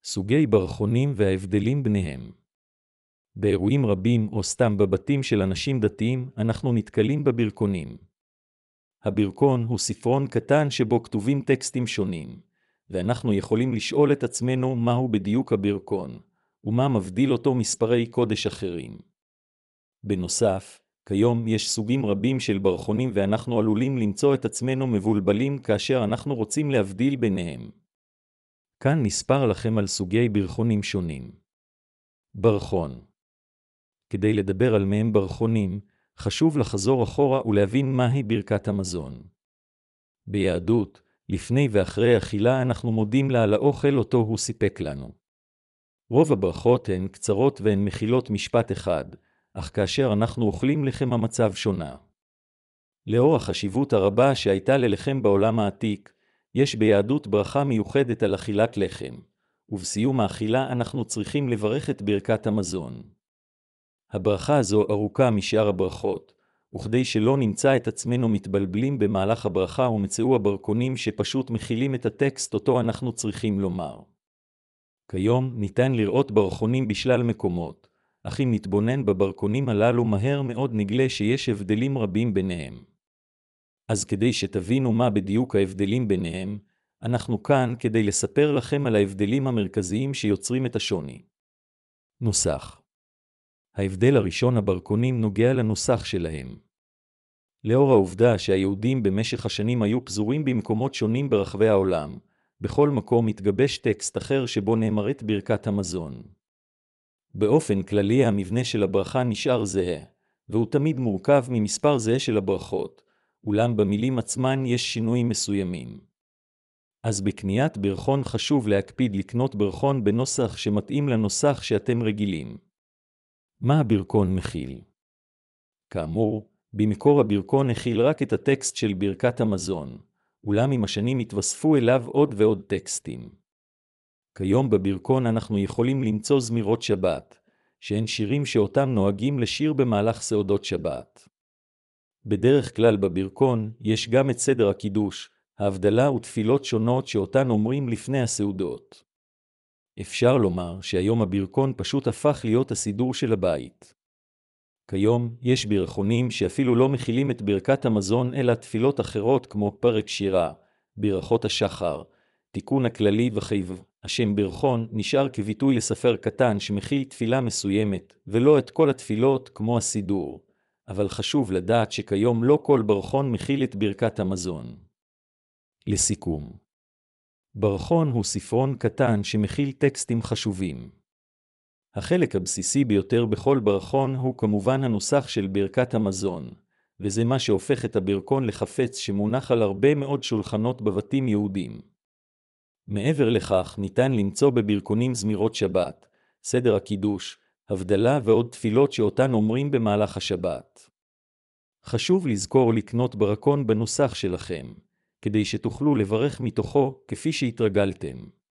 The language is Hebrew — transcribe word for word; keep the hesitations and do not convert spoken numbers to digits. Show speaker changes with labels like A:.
A: סוגי ברכונים וההבדלים ביניהם. באירועים רבים או סתם בבתים של אנשים דתיים, אנחנו נתקלים בברכונים. הברכון הוא ספרון קטן שבו כתובים טקסטים שונים, ואנחנו יכולים לשאול את עצמנו מהו בדיוק הברכון, ומה מבדיל אותו מספרי קודש אחרים. בנוסף, כיום יש סוגים רבים של ברכונים ואנחנו עלולים למצוא את עצמנו מבולבלים כאשר אנחנו רוצים להבדיל ביניהם. כאן נספר לכם על סוגי ברכונים שונים. ברכון. כדי לדבר על מהם ברכונים, חשוב לחזור אחורה ולהבין מהי ברכת המזון. ביהדות, לפני ואחרי אכילה אנחנו מודים לה על האוכל אותו הוא סיפק לנו. רוב הברכות הן קצרות והן מכילות משפט אחד, אך כאשר אנחנו אוכלים לחם המצב שונה. לאור החשיבות הרבה שהייתה ללחם בעולם העתיק, יש ביהדות ברכה מיוחדת על אכילת לחם, ובסיום האכילה אנחנו צריכים לברך את ברכת המזון. הברכה הזו ארוכה משאר הברכות, וכדי שלא נמצא את עצמנו מתבלבלים במהלך הברכה ומצאו הברכונים שפשוט מכילים את הטקסט אותו אנחנו צריכים לומר. כיום ניתן לראות ברכונים בשלל מקומות, אך אם נתבונן בברכונים הללו מהר מאוד נגלה שיש הבדלים רבים ביניהם. אז כדי שתבינו מה בדיוק ההבדלים ביניהם, אנחנו כאן כדי לספר לכם על ההבדלים המרכזיים שיוצרים את השוני. נוסח. ההבדל הראשון הברכונים נוגע לנוסח שלהם. לאור העובדה שהיהודים במשך השנים היו פזורים במקומות שונים ברחבי העולם, בכל מקום מתגבש טקסט אחר שבו נאמרת ברכת המזון. באופן כללי המבנה של הברכה נשאר זהה, והוא תמיד מורכב ממספר זהה של הברכות, אולם במילים עצמן יש שינויים מסוימים. אז בקניית ברכון חשוב להקפיד לקנות ברכון בנוסח שמתאים לנוסח שאתם רגילים. מה הברכון מכיל? כאמור, במקור הברכון הכיל רק את הטקסט של ברכת המזון, אולם עם השנים התווספו אליו עוד ועוד טקסטים. כיום בברכון אנחנו יכולים למצוא זמירות שבת, שהן שירים שאותם נוהגים לשיר במהלך סעודות שבת. בדרך כלל בברכון יש גם את סדר הקידוש, ההבדלה ותפילות שונות שאותן אומרים לפני הסעודות. אפשר לומר שהיום הברכון פשוט הפך להיות הסידור של הבית. כיום יש ברכונים שאפילו לא מכילים את ברכת המזון אלא תפילות אחרות כמו פרק שירה, ברכות השחר, תיקון הכללי וחייב. השם ברכון נשאר כביטוי לספר קטן שמכיל תפילה מסוימת ולא את כל התפילות כמו הסידור, אבל חשוב לדעת שכיום לא כל ברכון מכיל את ברכת המזון. לסיכום, ברכון הוא ספרון קטן שמכיל טקסטים חשובים. החלק הבסיסי ביותר בכל ברכון הוא כמובן הנוסח של ברכת המזון, וזה מה שהופך את הברכון לחפץ שמונח על הרבה מאוד שולחנות בבתים יהודים. מעבר לכך ניתן למצוא בברכונים זמירות שבת, סדר הקידוש, הבדלה ועוד תפילות שאותן אומרים במהלך השבת. חשוב לזכור לקנות ברכון בנוסח שלכם, כדי שתוכלו לברך מתוכו כפי שהתרגלתם.